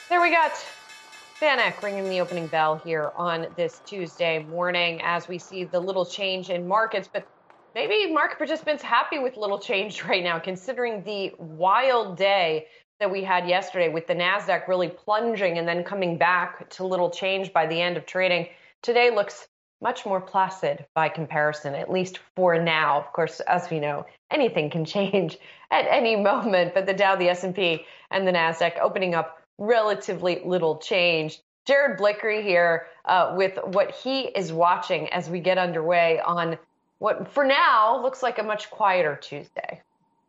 There we got Vanek ringing the opening bell here on this Tuesday morning as we see the little change in markets. But maybe market participants happy with little change right now, considering the wild day that we had yesterday with the NASDAQ really plunging and then coming back to little change by the end of trading. Today looks much more placid by comparison, at least for now. Of course, as we know, anything can change at any moment, but the Dow, the S&P, and the NASDAQ opening up relatively little change. Jared Blickery here with what he is watching as we get underway on what for now looks like a much quieter Tuesday.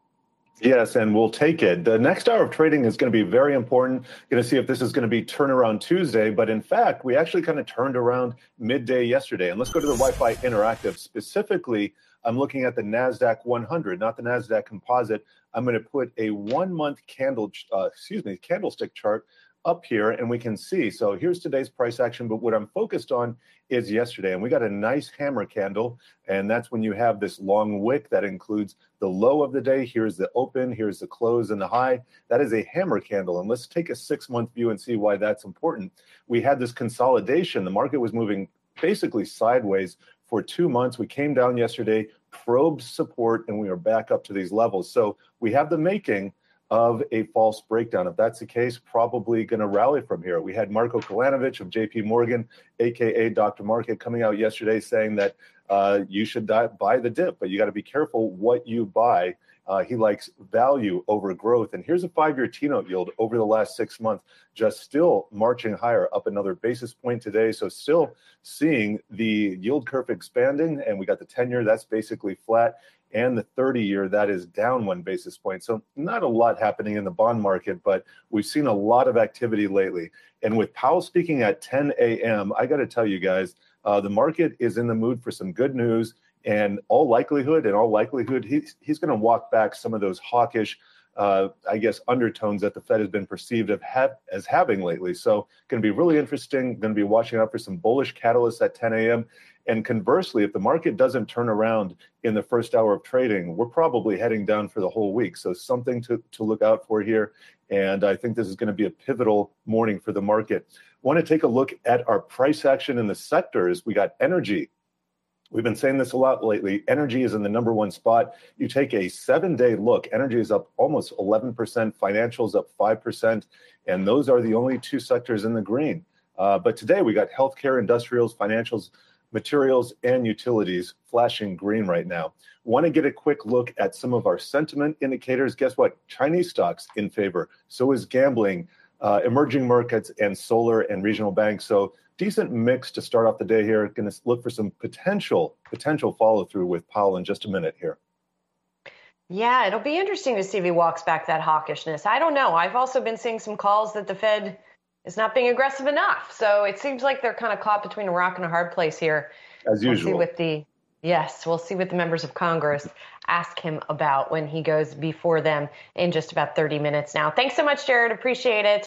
Yes, and we'll take it. The next hour of trading is going to be very important. Going to see if this is going to be turnaround Tuesday. But in fact, we actually kind of turned around midday yesterday. And let's go to the Wi-Fi Interactive. Specifically, I'm looking at the NASDAQ 100, not the NASDAQ Composite. I'm going to put a 1 month candlestick chart up here, and we can see. So here's today's price action, but what I'm focused on is yesterday, and we got a nice hammer candle, and that's when you have this long wick that includes the low of the day. Here's the open, here's the close and the high. That is a hammer candle, and let's take a 6-month view and see why that's important. We had this consolidation. The market was moving basically sideways for 2 months. We came down yesterday, probed support, and we are back up to these levels. So we have the making of a false breakdown. If that's the case, probably going to rally from here. We had Marko Kolanovic of JP Morgan, aka Dr. Market, coming out yesterday saying that you should buy the dip, but you got to be careful what you buy. He likes value over growth. And here's a 5-year T-note yield over the last 6 months, just still marching higher, up another basis point today. So still seeing the yield curve expanding, and we got the 10-year, that's basically flat, and the 30-year, that is down 1 basis point. So not a lot happening in the bond market, but we've seen a lot of activity lately. And with Powell speaking at 10 a.m., I got to tell you guys, the market is in the mood for some good news, and all likelihood, he's going to walk back some of those hawkish, undertones that the Fed has been perceived as having lately. So going to be really interesting. Going to be watching out for some bullish catalysts at 10 a.m. And conversely, if the market doesn't turn around in the first hour of trading, we're probably heading down for the whole week. So something to look out for here. And I think this is going to be a pivotal morning for the market. Want to take a look at our price action in the sectors. We got energy. We've been saying this a lot lately. Energy is in the number one spot. You take a 7-day look, energy is up almost 11%, financials up 5%, and those are the only two sectors in the green. But today we got healthcare, industrials, financials, materials, and utilities flashing green right now. Want to get a quick look at some of our sentiment indicators. Guess what? Chinese stocks in favor. So is gambling, emerging markets, and solar and regional banks. So decent mix to start off the day here. Going to look for some potential follow through with Powell in just a minute here. Yeah, it'll be interesting to see if he walks back that hawkishness. I don't know. I've also been seeing some calls that the Fed is not being aggressive enough. So it seems like they're kind of caught between a rock and a hard place here. As usual. We'll see what the members of Congress ask him about when he goes before them in just about 30 minutes now. Thanks so much, Jared. Appreciate it.